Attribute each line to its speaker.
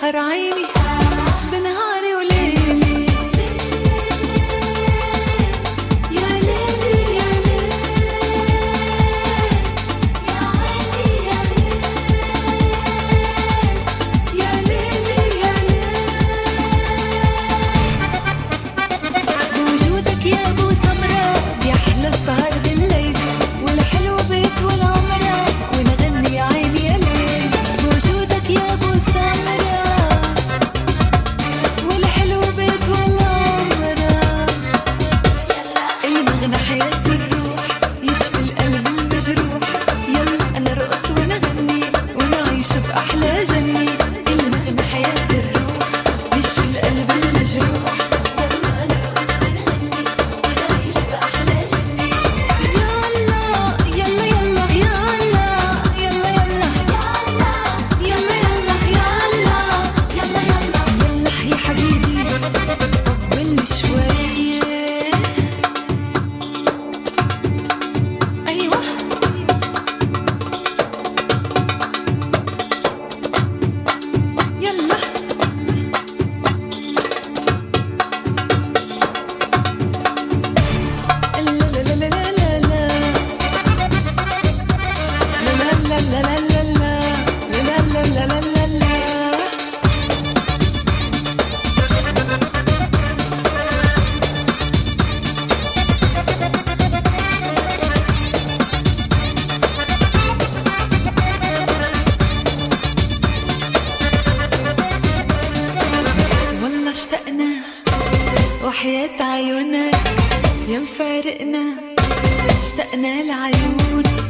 Speaker 1: سهر عيني بنهاري وليلي. يا ليلي يا ليلي يا عيني يا ليلي يا ليلي يا ليلي. بوجودك يا ابو سمرة بيحلى السهر بالليل، والحلو بيت والعمرة ونغني يا عيني يا ليل. بوجودك يا ابو سمرة والحلو بيت والعمرة، المغنى حياة الروح يشفي القلب المجروح. يلا نرقص ونغني ونعيش بأحلى جنة. المغنى حياة الروح يشفي القلب المجروح. يلا نرقص ونغني ونعيش بأحلى جنة. يلا يلا يلا يلا يلا يلا يلا يلا يلا يلا يلا يا حبيبي طول شوية. أيوة يلا لا لا لا لا لا لا لا لا لا لا لا لا لا لا. والله اشتقنا وحياة عيونك يا مفارقنا، اشتقنا لعيونك